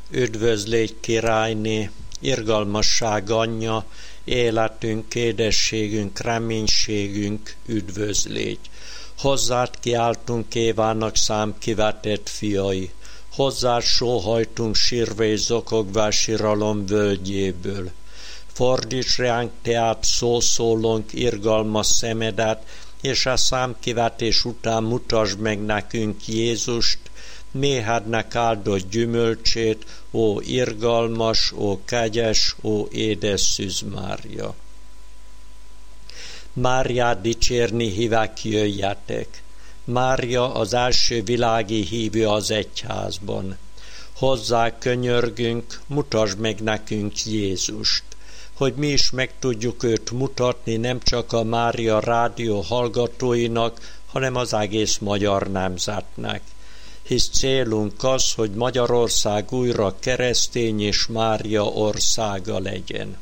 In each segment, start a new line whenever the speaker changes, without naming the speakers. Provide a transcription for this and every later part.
Üdvözlégy királyné, irgalmasság anyja, életünk, édességünk, reménységünk, üdvözlégy. Hozzád kiáltunk Évának számkivetett fiai, hozzád sóhajtunk sírva és zokogva síralom völgyéből. Fordíts ránk teát szószólónk irgalmas szemedet, és a számkivetés után mutasd meg nekünk Jézust, méhednek áldott gyümölcsét, ó irgalmas, ó kegyes, ó édes Szűz Mária. Máriát dicsérni hívek, jöjjetek! Mária az első világi hívő az egyházban. Hozzá könyörgünk, mutasd meg nekünk Jézust, hogy mi is meg tudjuk őt mutatni nem csak a Mária rádió hallgatóinak, hanem az egész magyar nemzetnek. Hisz célunk az, hogy Magyarország újra keresztény és Mária országa legyen.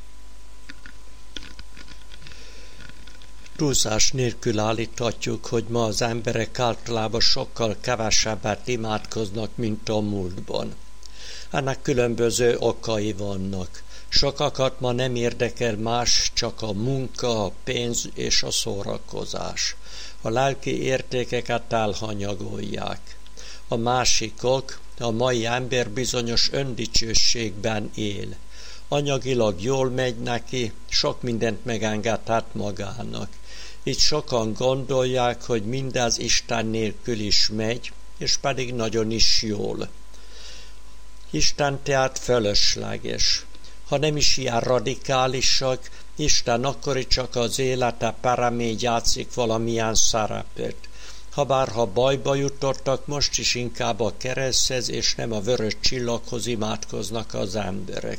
Túlzás nélkül állíthatjuk, hogy ma az emberek általában sokkal kevesebbet imádkoznak, mint a múltban. Ennek különböző okai vannak. Sokakat ma nem érdekel más, csak a munka, a pénz és a szórakozás. A lelki értékeket elhanyagolják. A másikok, a mai ember bizonyos öndicsőségben él. Anyagilag jól megy neki, sok mindent megengedhet magának. Így sokan gondolják, hogy mindez Isten nélkül is megy, és pedig nagyon is jól. Isten tehát fölösleges. Ha nem is ilyen radikálisak, Isten akkor csak az élete peremén játszik valamilyen szerepet. Habár ha bajba jutottak, most is inkább a kereszthez és nem a vörös csillaghoz imádkoznak az emberek.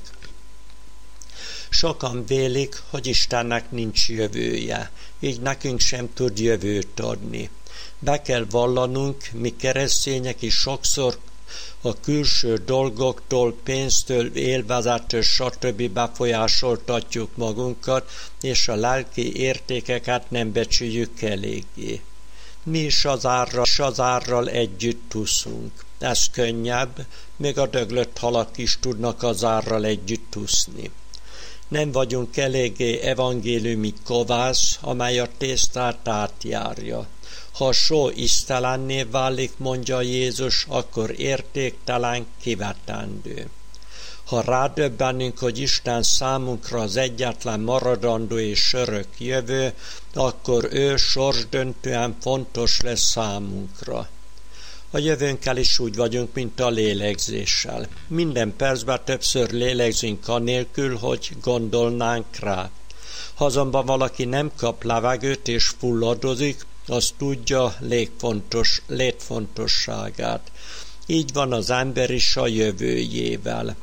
Sokan vélik, hogy Istennek nincs jövője, így nekünk sem tud jövőt adni. Be kell vallanunk, mi keresztények is sokszor a külső dolgoktól, pénztől, élvezettől, stb. Befolyásoltatjuk magunkat, és a lelki értékeket nem becsüljük eléggé. Mi is az árral együtt úszunk. Ez könnyebb, még a döglött halak is tudnak az árral együtt úszni. Nem vagyunk eléggé evangéliumi kovász, amely a tésztát átjárja. Ha a só íztelenné válik, mondja Jézus, akkor értéktelen, kivetendő. Ha rádöbbenünk, hogy Isten számunkra az egyetlen maradandó és örök jövő, akkor ő sorsdöntően fontos lesz számunkra. A jövőnkkel is úgy vagyunk, mint a lélegzéssel. Minden percben többször lélegzünk anélkül, hogy gondolnánk rá. Ha azonban valaki nem kap levegőt és fulladozik, az tudja létfontosságát. Így van az ember is a jövőjével.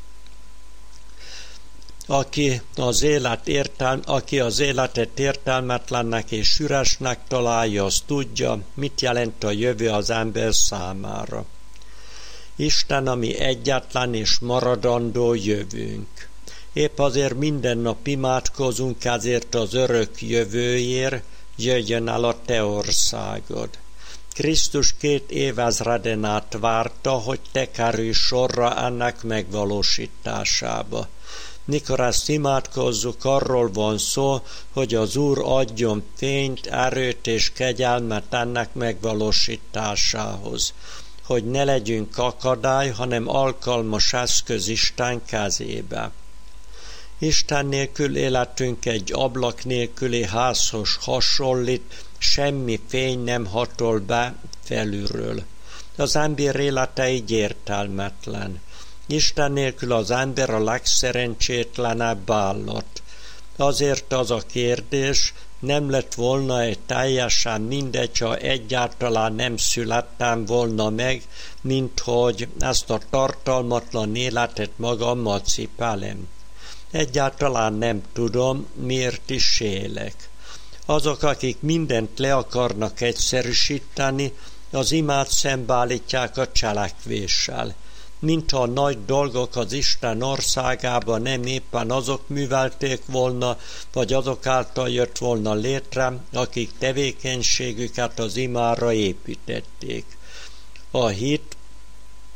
Aki az életet értelmetlennek és üresnek találja, az tudja, mit jelent a jövő az ember számára. Isten a mi egyetlen és maradandó jövőnk. Épp azért minden nap imádkozunk ezért az örök jövőért, jöjjön el a te országod. Krisztus 2 évezreden át várta, hogy te kerülj sorra ennek megvalósításába. Mikor ezt imádkozzuk, arról van szó, hogy az Úr adjon fényt, erőt és kegyelmet ennek megvalósításához, hogy ne legyünk akadály, hanem alkalmas eszköz Isten kezébe. Isten nélkül életünk egy ablak nélküli házhoz hasonlít, semmi fény nem hatol be felülről. Az ember élete így értelmetlen. Isten nélkül az ember a legszerencsétlenebb állat. Azért az a kérdés, nem lett volna egy teljesen mindegy, ha egyáltalán nem születtem volna meg, mint hogy ezt a tartalmatlan életet magammal cipelem. Egyáltalán nem tudom, miért is élek. Azok, akik mindent le akarnak egyszerűsíteni, az imát szembeállítják a cselekvéssel. Mintha a nagy dolgok az Isten országában nem éppen azok művelték volna, vagy azok által jött volna létre, akik tevékenységüket az imára építették. A hit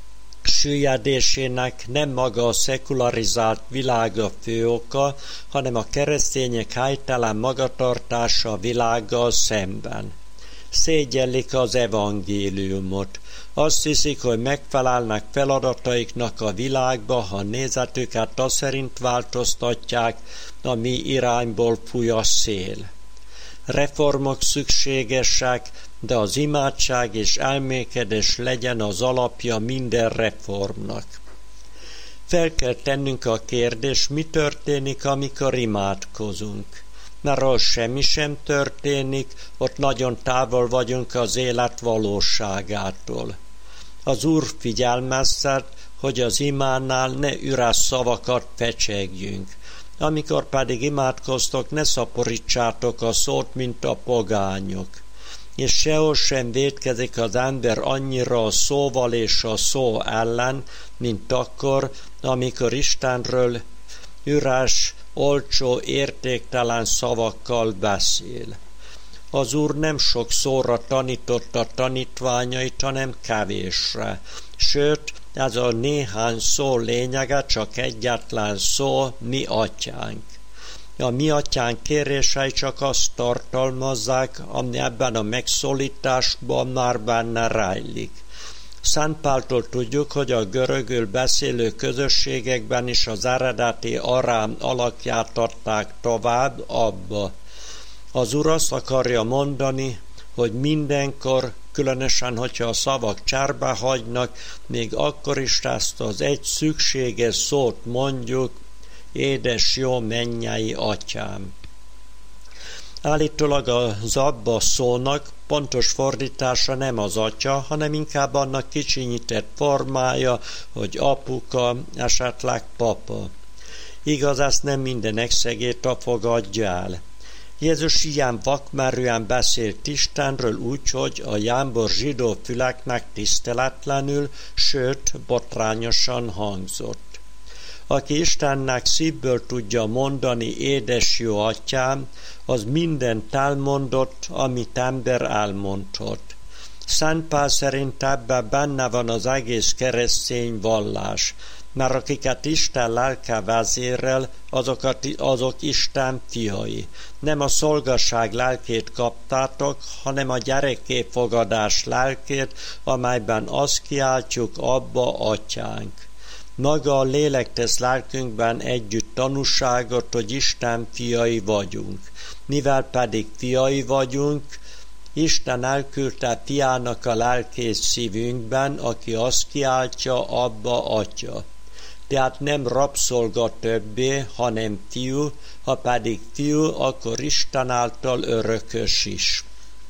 süllyedésének nem maga a szekularizált világ a fő oka, hanem a keresztények helytelen magatartása a világgal szemben. Szégyellik az evangéliumot. Azt hiszik, hogy megfelelnek feladataiknak a világba, ha nézetüket azt szerint változtatják, a mi irányból fúj a szél. Reformok szükségesek, de az imádság és elmékedés legyen az alapja minden reformnak. Fel kell tennünk a kérdést, mi történik, amikor imádkozunk. Mert ahol semmi sem történik, ott nagyon távol vagyunk az élet valóságától. Az Úr figyelmeztet, hogy az imánál ne üres szavakat fecsegjünk. Amikor pedig imádkoztok, ne szaporítsátok a szót, mint a pogányok. És sehol sem vétkezik az ember annyira a szóval és a szó ellen, mint akkor, amikor Istenről üres, olcsó, értéktelen szavakkal beszél. Az Úr nem sok szóra tanította tanítványait, hanem kevésre. Sőt, ez a néhány szó lényege csak egyetlen szó, mi atyánk. A mi atyánk kérései csak azt tartalmazzák, ami ebben a megszólításban már benne rejlik. Szent Páltól tudjuk, hogy a görögül beszélő közösségekben is az eredeti arám alakját adták tovább abba. Az Úr azt akarja mondani, hogy mindenkor, különösen, hogyha a szavak cserbe hagynak, még akkor is ezt az egy szükséges szót mondjuk, édes jó mennyei atyám. Állítólag az abba szónak pontos fordítása nem az atya, hanem inkább annak kicsinyített formája, hogy apuka, esetleg papa. Igaz, ezt nem minden exegéta fogadja el. Jézus ilyen vakmerően beszélt Istenről úgy, hogy a jámbor zsidó füleknek tiszteletlenül, sőt, botrányosan hangzott. Aki Istennek szívből tudja mondani, édes jó atyám, az mindent elmondott, amit ember elmondott. Szent Pál szerint ebben benne van az egész keresztény vallás, mert akiket Isten lelke vezérel, azok Isten fiai. Nem a szolgaság lelkét kaptátok, hanem a gyerekkéfogadás lelkét, amelyben azt kiáltjuk, Abba, atyánk. Maga a lélek tesz lelkünkben együtt tanúságot, hogy Isten fiai vagyunk. Mivel pedig fiai vagyunk, Isten elküldte fiának a lelkét szívünkben, aki azt kiáltja, Abba, atya. Tehát nem rabszolga többé, hanem fiú, ha pedig fiú, akkor Isten által örökös is.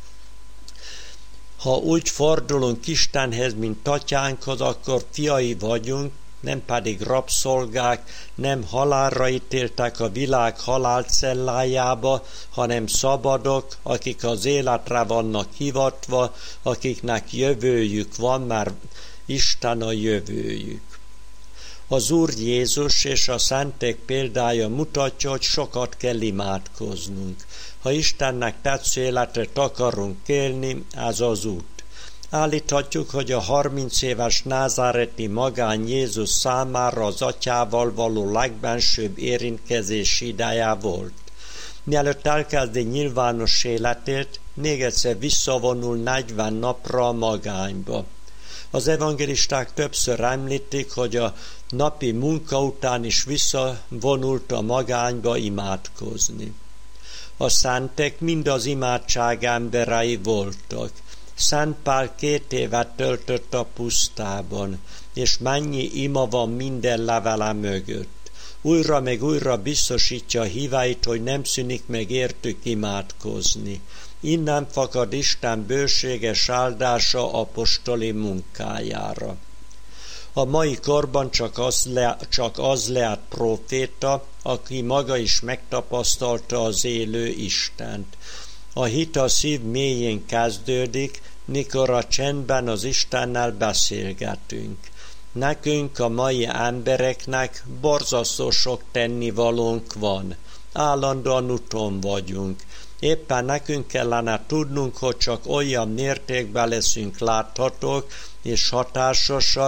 Ha úgy fordulunk Istenhez, mint atyánkhoz, akkor fiai vagyunk, nem pedig rabszolgák, nem halálra ítéltek a világ halálcellájába, hanem szabadok, akik az életre vannak hivatva, akiknek jövőjük van, mert Isten a jövőjük. Az Úr Jézus és a szentek példája mutatja, hogy sokat kell imádkoznunk. Ha Istennek tetsző életet akarunk élni, ez az út. Állíthatjuk, hogy a 30 éves názáreti magány Jézus számára az atyával való legbensőbb érintkezés ideje volt. Mielőtt elkezdi nyilvános életét, még egyszer visszavonul 40 napra a magányba. Az evangélisták többször említik, hogy a napi munka után is visszavonult a magányba imádkozni. A szentek mind az imádság emberei voltak. Szent Pál 2 évet töltött a pusztában, és mennyi ima van minden levele mögött. Újra meg újra biztosítja a híveit, hogy nem szűnik meg értük imádkozni. Innen fakad Isten bőséges áldása apostoli munkájára. A mai korban csak az lehet próféta, aki maga is megtapasztalta az élő Istent. A hit a szív mélyén kezdődik, mikor a csendben az Istennel beszélgetünk. Nekünk, a mai embereknek borzasztó sok tennivalónk van. Állandóan úton vagyunk. Éppen nekünk kellene tudnunk, hogy csak olyan mértékben leszünk láthatók és hatásosak,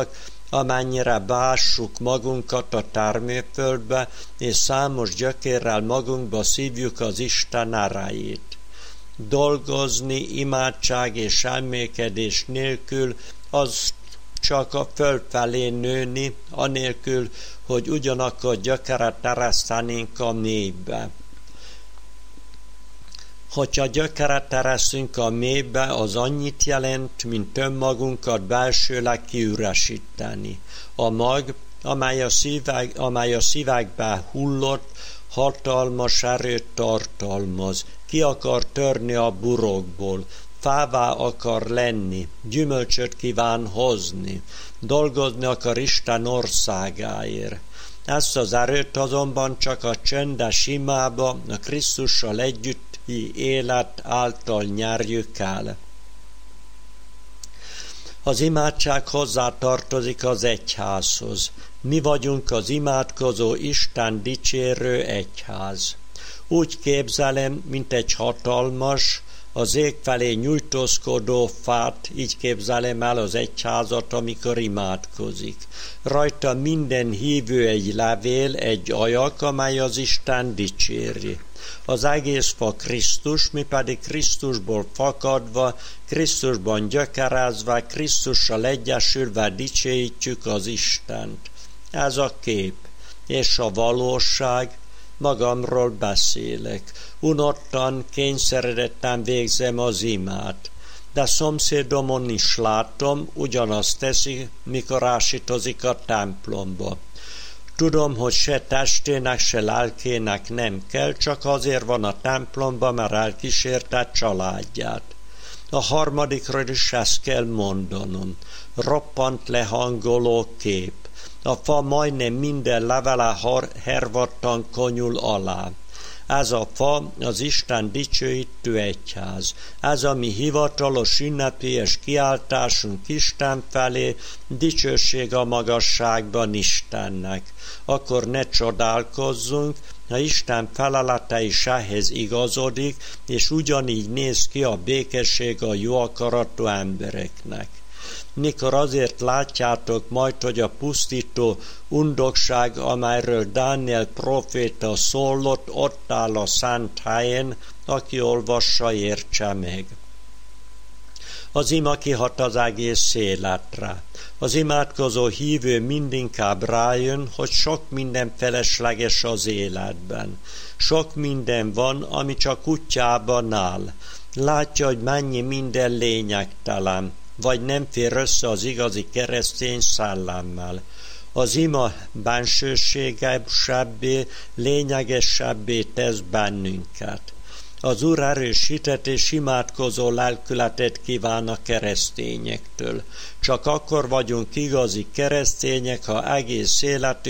amennyire beássuk magunkat a termőföldbe, és számos gyökérrel magunkba szívjuk az Isten erejét. Dolgozni, imádság és elmékedés nélkül az csak a fölfelé nőni, anélkül, hogy ugyanakkor gyökeret eresztenénk a mélybe. Hogyha gyökeret ereszünk a mélybe, az annyit jelent, mint önmagunkat belsőleg kiüresíteni. A mag, amely a szívekbe hullott, hatalmas erőt tartalmaz, ki akar törni a burokból, fává akar lenni, gyümölcsöt kíván hozni, dolgozni akar Isten országáért. Ezt az erőt azonban csak a csendes imába, a Krisztussal együtti élet által nyerjük el. Az imádság hozzátartozik az egyházhoz. Mi vagyunk az imádkozó, Isten dicsérő egyház. Úgy képzelem, mint egy hatalmas, az ég felé nyújtózkodó fát, így képzelem el az egyházat, amikor imádkozik. Rajta minden hívő egy levél, egy ajak, amely az Isten dicséri. Az egész fa Krisztus, mi pedig Krisztusból fakadva, Krisztusban gyökerezve, Krisztussal egyesülve dicsőítjük az Istent. Ez a kép, és a valóság, magamról beszélek. Unottan, kényszeredetten végzem az imát, de szomszédomon is látom, ugyanazt teszi, mikor ásítozik a templomba. Tudom, hogy se testének, se lelkének nem kell, csak azért van a templomba, mert elkísérte családját. A harmadikról is ezt kell mondanom. Roppant lehangoló kép. A fa majdnem minden levele hervadtan konyul alá. Ez a fa az Isten dicsőítő egyház. Ez a mi hivatalos ünnepélyes kiáltásunk Isten felé, dicsőség a magasságban Istennek. Akkor ne csodálkozzunk, ha Isten felelete is ehhez igazodik, és ugyanígy néz ki a békesség a jó akaratú embereknek. Mikor azért látjátok majd, hogy a pusztító undokság, amelyről Dániel próféta szólott, ott áll a szent helyen, aki olvassa, értse meg. Az ima kihat az egész életre. Az imádkozó hívő mindinkább rájön, hogy sok minden felesleges az életben. Sok minden van, ami csak útjában áll. Látja, hogy mennyi minden lényegtelen, vagy nem fér össze az igazi keresztény szellemmel. Az ima bensőségesebbé, lényegesebbé tesz bennünket. Az Úr erősített és imádkozó lelkületet kíván a keresztényektől. Csak akkor vagyunk igazi keresztények, ha egész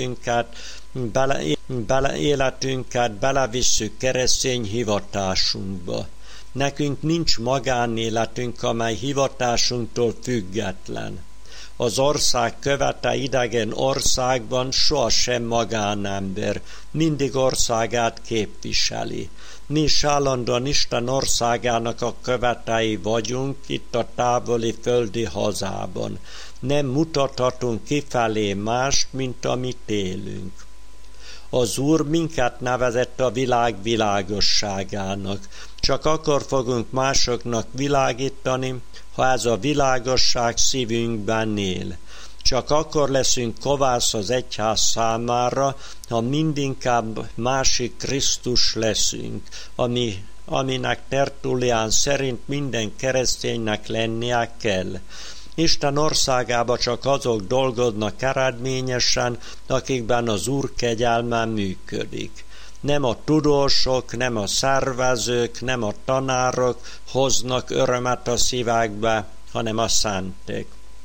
életünket belevisszük keresztény hivatásunkba. Nekünk nincs magánéletünk, amely hivatásunktól független. Az ország követe idegen országban sohasem magánember, mindig országát képviseli. Mi is állandóan Isten országának a követei vagyunk itt a távoli földi hazában. Nem mutathatunk kifelé mást, mint amit élünk. Az Úr minket nevezett a világ világosságának. Csak akkor fogunk másoknak világítani, ha ez a világosság szívünkben él. Csak akkor leszünk kovász az egyház számára, ha mindinkább másik Krisztus leszünk, aminek Tertullián szerint minden kereszténynek lennie kell. Isten országába csak azok dolgoznak eredményesen, akikben az Úr kegyelme működik. Nem a tudósok, nem a szervezők, nem a tanárok hoznak örömet a szívekbe, hanem a szentek.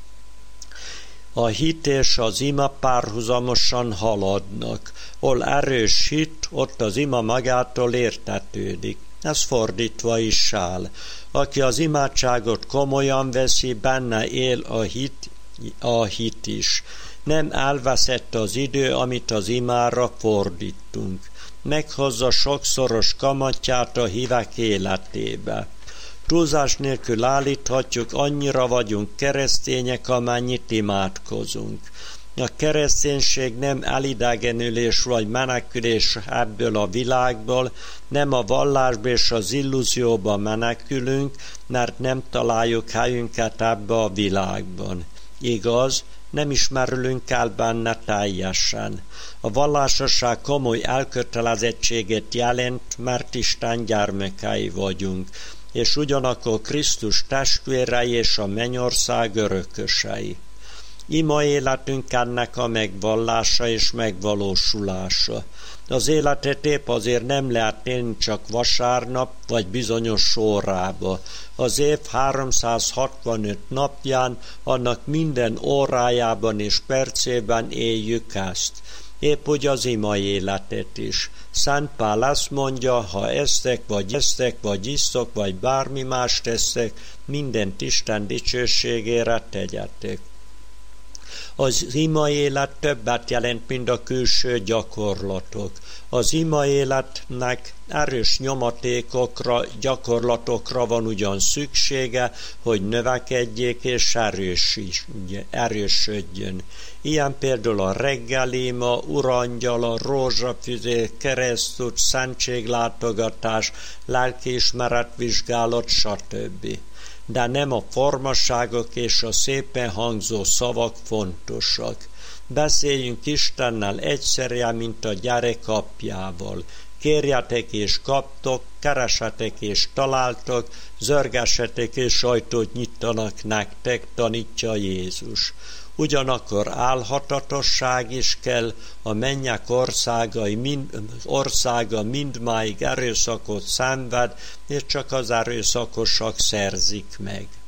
A hit és az ima párhuzamosan haladnak. Hol erős hit, ott az ima magától értetődik. Ez fordítva is áll. Aki az imádságot komolyan veszi, benne él a hit is. Nem elveszett az idő, amit az imára fordítunk. Meghozza sokszoros kamatját a hívek életébe. Túlzás nélkül állíthatjuk, annyira vagyunk keresztények, amennyit imádkozunk. A kereszténység nem elidegenülés vagy menekülés ebből a világból, nem a vallásba és az illúzióba menekülünk, mert nem találjuk helyünket ebbe a világban. Igaz, nem ismerülünk el benne teljesen. A vallásosság komoly elkötelezettséget jelent, mert Isten gyermekei vagyunk, és ugyanakkor Krisztus testvérei és a mennyország örökösei. Ima életünk ennek a megvallása és megvalósulása. Az életet épp azért nem lehet élni csak vasárnap vagy bizonyos órába. Az év 365 napján, annak minden órájában és percében éljük ezt. Épp úgy az ima életet is. Szent Pál ezt mondja, ha esztek, vagy isztok, vagy bármi más tesztek, mindent Isten dicsőségére tegyetek. Az ima élet többet jelent, mint a külső gyakorlatok. Az ima életnek erős nyomatékokra, gyakorlatokra van ugyan szüksége, hogy növekedjék és erősödjön. Ilyen például a reggelima, urangyal, a rózsafüzé, keresztút, szentséglátogatás, lelkiismeretvizsgálat, stb. De nem a formaságok és a szépen hangzó szavak fontosak. Beszéljünk Istennel egyszerűen, mint a gyerek apjával. Kérjetek és kaptok, keresetek és találtok, zörgessetek és ajtót nyitanak nektek, tanítja Jézus. Ugyanakkor álhatatosság is kell, a mennyek országa mindmáig erőszakot szenved, és csak az erőszakosak szerzik meg.